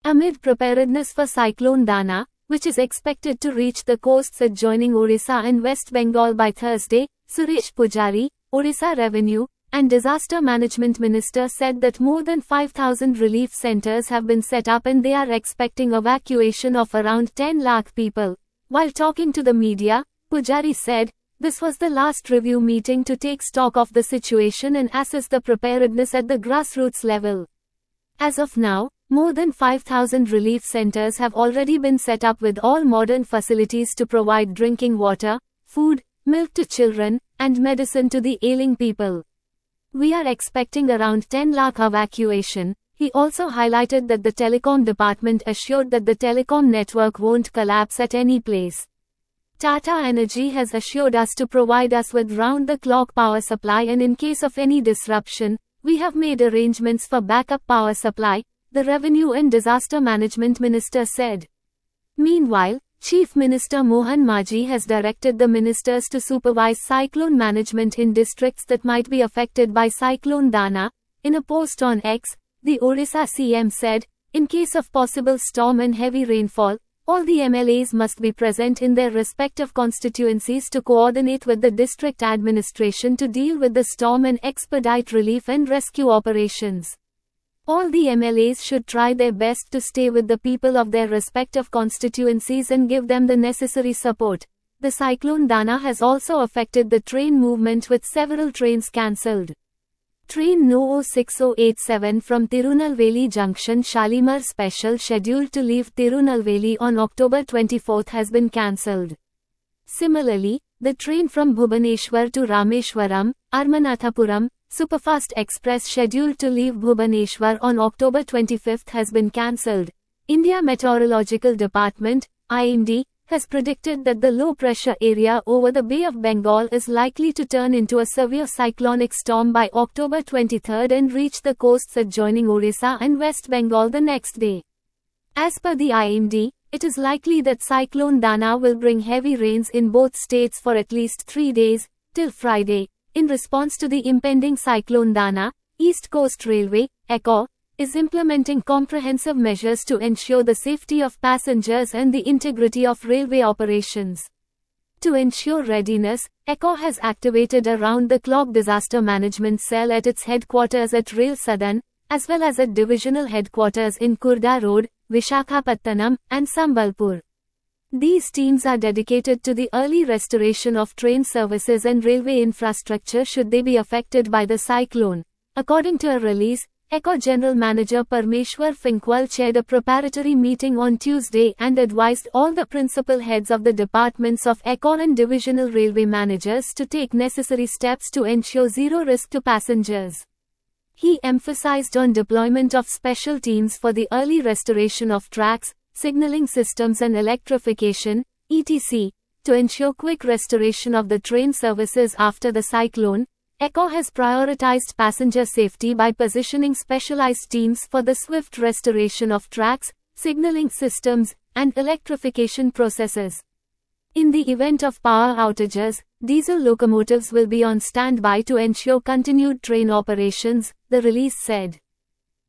Amid preparedness for Cyclone Dana, which is expected to reach the coasts adjoining Odisha and West Bengal by Thursday, Suresh Pujari, Odisha Revenue and Disaster Management Minister, said that more than 5,000 relief centers have been set up and they are expecting evacuation of around 10 lakh people. While talking to the media, Pujari said, "This was the last review meeting to take stock of the situation and assess the preparedness at the grassroots level. As of now, more than 5,000 relief centers have already been set up with all modern facilities to provide drinking water, food, milk to children, and medicine to the ailing people. We are expecting around 10 lakh evacuation." He also highlighted that the telecom department assured that the telecom network won't collapse at any place. Tata Energy has assured us to provide us with round-the-clock power supply, and in case of any disruption, we have made arrangements for backup power supply, the Revenue and Disaster Management Minister said. Meanwhile, Chief Minister Mohan Majhi has directed the ministers to supervise cyclone management in districts that might be affected by Cyclone Dana. In a post on X, the Odisha CM said, "In case of possible storm and heavy rainfall, all the MLAs must be present in their respective constituencies to coordinate with the district administration to deal with the storm and expedite relief and rescue operations. All the MLAs should try their best to stay with the people of their respective constituencies and give them the necessary support." The Cyclone Dana has also affected the train movement, with several trains cancelled. Train No. 6087 from Tirunelveli Junction Shalimar Special, scheduled to leave Tirunelveli on October 24, has been cancelled. Similarly, the train from Bhubaneswar to Rameshwaram, Armanathapuram, Superfast Express, scheduled to leave Bhubaneswar on October 25, has been cancelled. India Meteorological Department, IMD, has predicted that the low-pressure area over the Bay of Bengal is likely to turn into a severe cyclonic storm by October 23 and reach the coasts adjoining Odisha and West Bengal the next day. As per the IMD, it is likely that Cyclone Dana will bring heavy rains in both states for at least 3 days, till Friday. In response to the impending Cyclone Dana, East Coast Railway, ECO, is implementing comprehensive measures to ensure the safety of passengers and the integrity of railway operations. To ensure readiness, ECO has activated a round-the-clock disaster management cell at its headquarters at Rail Sadan, as well as at divisional headquarters in Khurda Road, Vishakhapattanam, and Sambalpur. These teams are dedicated to the early restoration of train services and railway infrastructure should they be affected by the cyclone. According to a release, ECO General Manager Parmeshwar Finkwal chaired a preparatory meeting on Tuesday and advised all the principal heads of the departments of ECO and divisional railway managers to take necessary steps to ensure zero risk to passengers. He emphasized on deployment of special teams for the early restoration of tracks, signaling systems and electrification, etc., to ensure quick restoration of the train services after the cyclone. ECO has prioritized passenger safety by positioning specialized teams for the swift restoration of tracks, signaling systems, and electrification processes. In the event of power outages, diesel locomotives will be on standby to ensure continued train operations, the release said.